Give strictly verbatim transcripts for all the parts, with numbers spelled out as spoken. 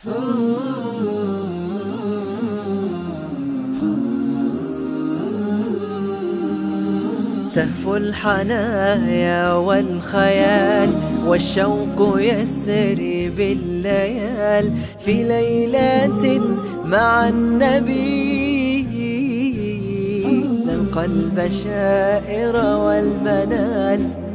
تهفو الحنايا والخيال والشوق يسري بالليال في ليلات مع النبي، نلقى البشائر والمنال.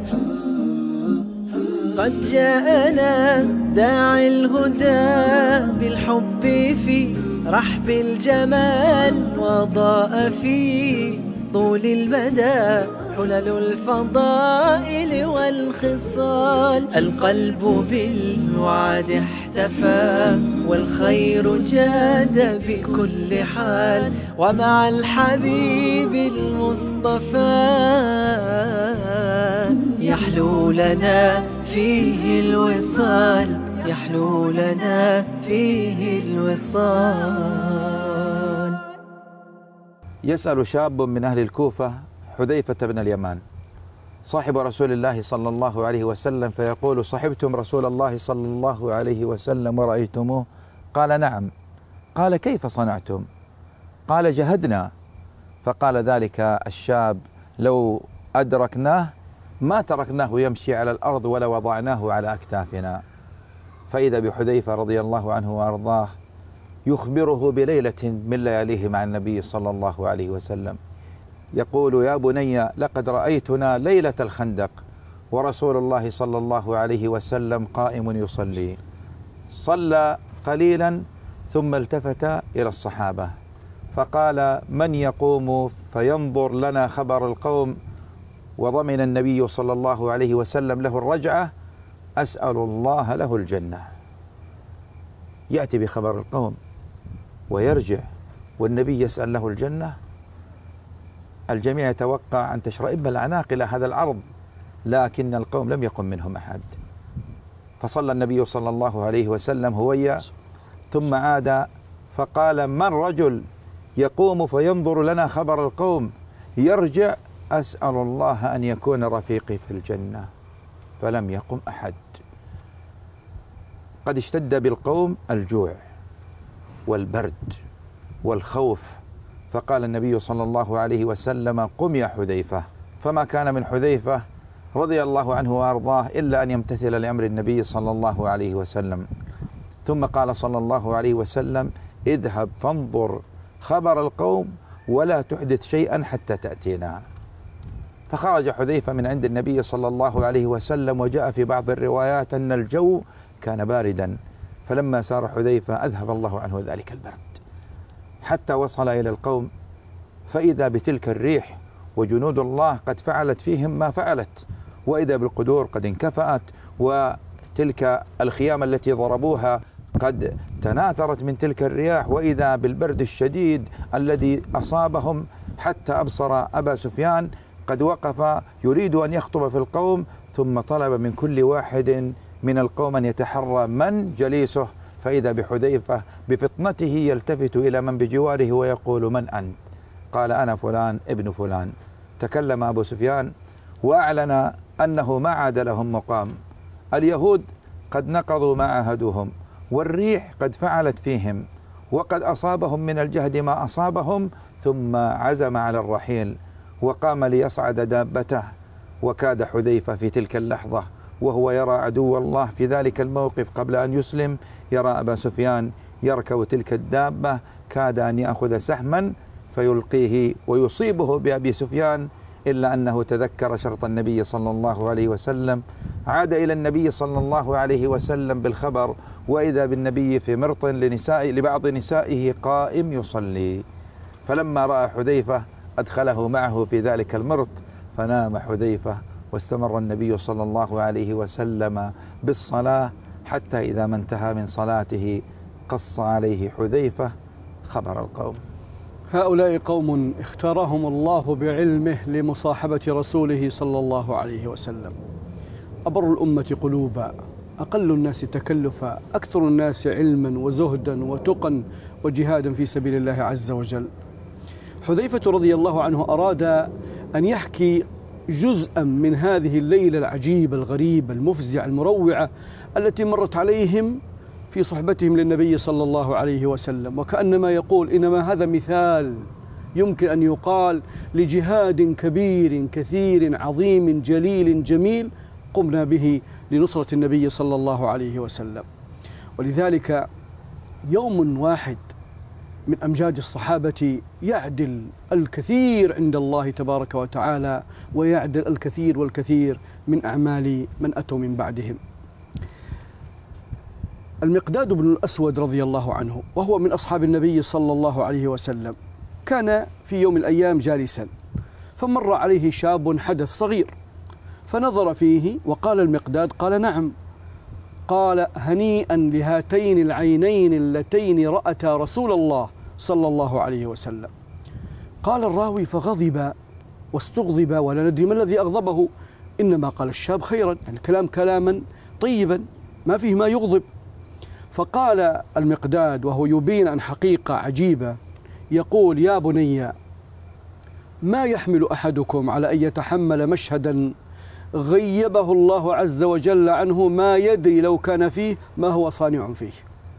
قد جاءنا داعي الهدى بالحب في رحب الجمال، وضاء في طول المدى حلل الفضائل والخصال. القلب بالوعد احتفى والخير جاد بكل حال، ومع الحبيب المصطفى يحلو لنا فيه الوصال، يحلو لنا فيه الوصال. يسأل شاب من أهل الكوفة حذيفة بن اليمان صاحب رسول الله صلى الله عليه وسلم، فيقول: صحبتم رسول الله صلى الله عليه وسلم ورأيتموه؟ قال: نعم. قال: كيف صنعتم؟ قال: جهدنا. فقال ذلك الشاب: لو أدركناه ما تركناه يمشي على الأرض ولا وضعناه على أكتافنا. فإذا بحذيفة رضي الله عنه وأرضاه يخبره بليلة من لياليه مع النبي صلى الله عليه وسلم، يقول: يا بني، لقد رأيتنا ليلة الخندق ورسول الله صلى الله عليه وسلم قائم يصلي. صلى قليلا ثم التفت إلى الصحابة فقال: من يقوم فينظر لنا خبر القوم؟ وضمن النبي صلى الله عليه وسلم له الرجعة: أسأل الله له الجنة. يأتي بخبر القوم ويرجع والنبي يسأل له الجنة. الجميع يتوقع أن تشرئب الأعناق إلى هذا العرض، لكن القوم لم يقم منهم أحد. فصلى النبي صلى الله عليه وسلم هويا ثم عاد فقال: من رجل يقوم فينظر لنا خبر القوم يرجع؟ أسأل الله أن يكون رفيقي في الجنة. فلم يقم أحد. قد اشتد بالقوم الجوع والبرد والخوف، فقال النبي صلى الله عليه وسلم: قم يا حذيفة. فما كان من حذيفة رضي الله عنه وأرضاه إلا أن يمتثل لأمر النبي صلى الله عليه وسلم. ثم قال صلى الله عليه وسلم: اذهب فانظر خبر القوم ولا تحدث شيئا حتى تأتينا. فخرج حذيفة من عند النبي صلى الله عليه وسلم، وجاء في بعض الروايات أن الجو كان باردا، فلما سار حذيفة أذهب الله عنه ذلك البرد حتى وصل إلى القوم، فإذا بتلك الريح وجنود الله قد فعلت فيهم ما فعلت، وإذا بالقدور قد انكفأت، وتلك الخيام التي ضربوها قد تناثرت من تلك الرياح، وإذا بالبرد الشديد الذي أصابهم، حتى أبصر أبا سفيان قد وقف يريد أن يخطب في القوم، ثم طلب من كل واحد من القوم أن يتحرى من جليسه، فإذا بحذيفة بفطنته يلتفت إلى من بجواره ويقول: من أنت؟ قال: أنا فلان ابن فلان. تكلم أبو سفيان وأعلن أنه ما عاد لهم مقام، اليهود قد نقضوا ما عاهدوهم، والريح قد فعلت فيهم، وقد أصابهم من الجهد ما أصابهم، ثم عزم على الرحيل وقام ليصعد دابته. وكاد حذيفة في تلك اللحظة وهو يرى عدو الله في ذلك الموقف قبل أن يسلم، يرى أبا سفيان يركب تلك الدابة، كاد أن يأخذ سهما فيلقيه ويصيبه بأبي سفيان، إلا أنه تذكر شرط النبي صلى الله عليه وسلم، عاد إلى النبي صلى الله عليه وسلم بالخبر، وإذا بالنبي في مرط لنساء لبعض نسائه قائم يصلي. فلما رأى حذيفة أدخله معه في ذلك المرط، فنام حذيفة، واستمر النبي صلى الله عليه وسلم بالصلاة، حتى إذا ما انتهى من صلاته قص عليه حذيفة خبر القوم. هؤلاء قوم اختارهم الله بعلمه لمصاحبة رسوله صلى الله عليه وسلم، أبر الأمة قلوبا، أقل الناس تكلفا، أكثر الناس علما وزهدا وتقا وجهادا في سبيل الله عز وجل. حذيفة رضي الله عنه أراد أن يحكي جزءا من هذه الليلة العجيبة الغريبة المفزعة المروعة التي مرت عليهم في صحبتهم للنبي صلى الله عليه وسلم، وكأنما يقول إنما هذا مثال يمكن أن يقال لجهاد كبير كثير عظيم جليل جميل قمنا به لنصرة النبي صلى الله عليه وسلم. ولذلك يوم واحد من أمجاد الصحابة يعدل الكثير عند الله تبارك وتعالى، ويعدل الكثير والكثير من أعمال من أتوا من بعدهم. المقداد بن الأسود رضي الله عنه، وهو من أصحاب النبي صلى الله عليه وسلم، كان في يوم من الأيام جالسا، فمر عليه شاب حدث صغير، فنظر فيه وقال المقداد، قال: نعم. قال: هنيئا لهاتين العينين اللتين رأتا رسول الله صلى الله عليه وسلم. قال الراوي: فغضب واستغضب ولا ندري ما الذي أغضبه، إنما قال الشاب خيرا، يعني كلام كلاما طيبا ما فيه ما يغضب. فقال المقداد وهو يبين عن حقيقة عجيبة، يقول: يا بني، ما يحمل أحدكم على أن يتحمل مشهدا غيبه الله عز وجل عنه ما يدري لو كان فيه ما هو صانع فيه.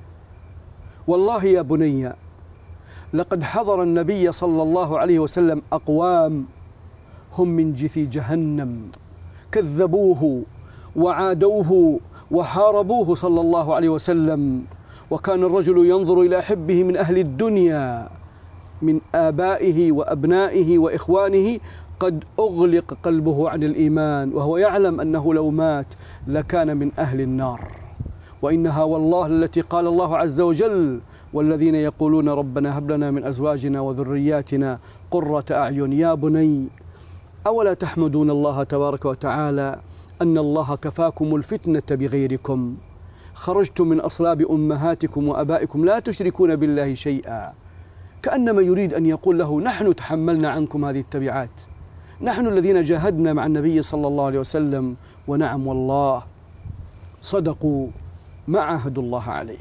والله يا بني، لقد حضر النبي صلى الله عليه وسلم أقوام هم من جثي جهنم كذبوه وعادوه وحاربوه صلى الله عليه وسلم، وكان الرجل ينظر إلى أحبه من أهل الدنيا من آبائه وأبنائه وإخوانه قد أغلق قلبه عن الإيمان، وهو يعلم أنه لو مات لكان من أهل النار. وإنها والله التي قال الله عز وجل: والذين يقولون ربنا هب لنا من أزواجنا وذرياتنا قرة أعين. يا بني، أولا تحمدون الله تبارك وتعالى أن الله كفاكم الفتنة بغيركم، خرجتم من أصلاب أمهاتكم وأبائكم لا تشركون بالله شيئا. كأنما يريد أن يقول له: نحن تحملنا عنكم هذه التبعات، نحن الذين جاهدنا مع النبي صلى الله عليه وسلم، ونعم والله صدقوا ما عاهدوا الله عليه.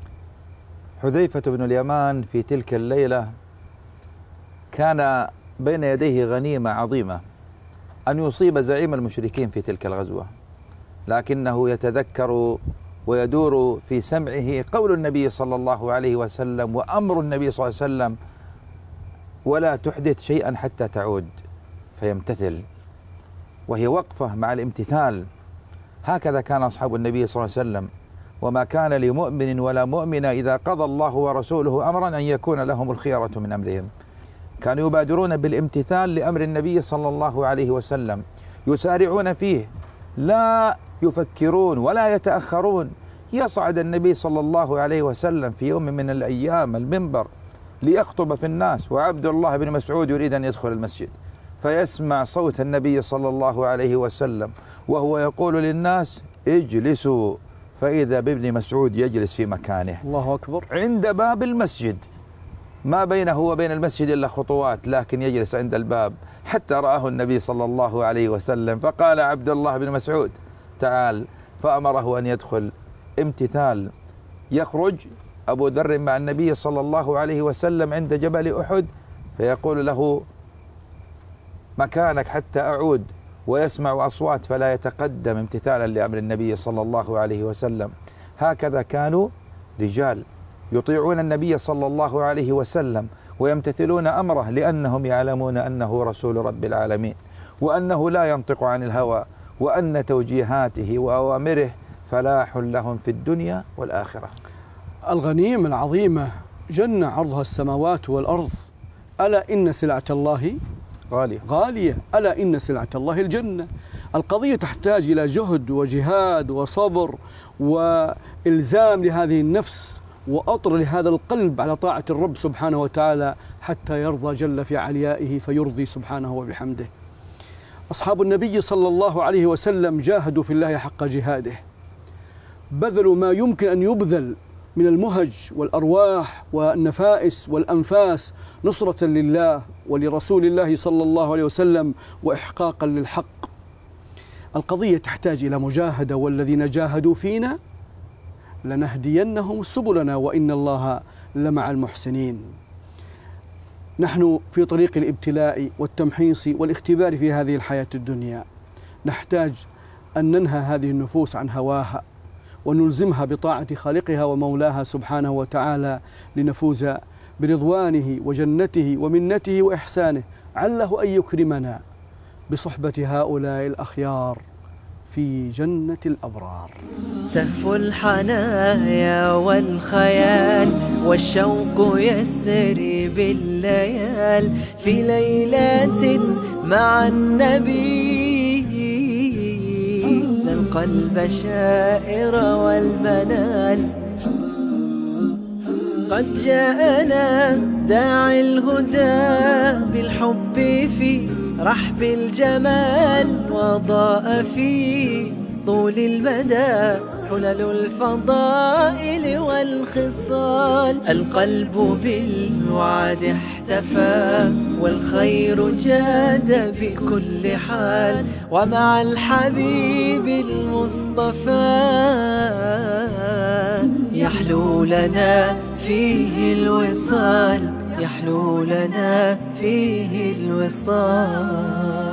حذيفة بن اليمان في تلك الليلة كان بين يديه غنيمة عظيمة أن يصيب زعيم المشركين في تلك الغزوة، لكنه يتذكر ويدور في سمعه قول النبي صلى الله عليه وسلم وأمر النبي صلى الله عليه وسلم: ولا تحدث شيئا حتى تعود، فيمتثل، وهي وقفة مع الامتثال. هكذا كان أصحاب النبي صلى الله عليه وسلم، وما كان لمؤمن ولا مؤمنة إذا قضى الله ورسوله أمرا أن يكون لهم الخيرة من أمرهم. كانوا يبادرون بالامتثال لأمر النبي صلى الله عليه وسلم، يسارعون فيه، لا يفكرون ولا يتأخرون. يصعد النبي صلى الله عليه وسلم في يوم من الأيام المنبر ليخطب في الناس، وعبد الله بن مسعود يريد أن يدخل المسجد، فيسمع صوت النبي صلى الله عليه وسلم وهو يقول للناس: اجلسوا، فإذا بابن مسعود يجلس في مكانه. الله أكبر. عند باب المسجد، ما بينه وبين المسجد إلا خطوات، لكن يجلس عند الباب، حتى رآه النبي صلى الله عليه وسلم فقال عبد الله بن مسعود: تعال، فأمره أن يدخل. امتثال. يخرج أبو ذر مع النبي صلى الله عليه وسلم عند جبل أحد، فيقول له: مكانك حتى أعود، ويسمع أصوات فلا يتقدم امتثالا لأمر النبي صلى الله عليه وسلم. هكذا كانوا رجال يطيعون النبي صلى الله عليه وسلم ويمتثلون أمره، لأنهم يعلمون أنه رسول رب العالمين، وأنه لا ينطق عن الهوى، وأن توجيهاته وأوامره فلاح لهم في الدنيا والآخرة. الغنيمة العظيمة جنة عرضها السماوات والأرض، ألا إن سلعة الله غالية غالية، ألا إن سلعة الله الجنة. القضية تحتاج إلى جهد وجهاد وصبر وإلزام لهذه النفس وأطر لهذا القلب على طاعة الرب سبحانه وتعالى حتى يرضى جل في عليائه فيرضي سبحانه وبحمده. أصحاب النبي صلى الله عليه وسلم جاهدوا في الله حق جهاده، بذلوا ما يمكن أن يبذل من المهج والأرواح والنفائس والأنفاس نصرة لله ولرسول الله صلى الله عليه وسلم وإحقاقا للحق. القضية تحتاج إلى مجاهدة، والذين جاهدوا فينا لنهدينهم سبلنا وإن الله لمع المحسنين. نحن في طريق الابتلاء والتمحيص والاختبار في هذه الحياة الدنيا، نحتاج أن ننهى هذه النفوس عن هواها، ونلزمها بطاعة خالقها ومولاها سبحانه وتعالى لنفوز برضوانه وجنته ومنته وإحسانه، عله أن يكرمنا بصحبة هؤلاء الأخيار في جنة الأبرار. تهفو الحنايا والخيال والشوق يسري بالليال في ليلات مع النبي، نلقى البشائر والمنال. قد جاءنا داعي الهدى بالحب في رحب الجمال، وضاء في طول المدى حلل الفضائل والخصال. القلب بالوعد احتفى والخير جاد بكل حال، ومع الحبيب المصطفى يحلو لنا فيه الوصال، يحلو لنا فيه الوصال.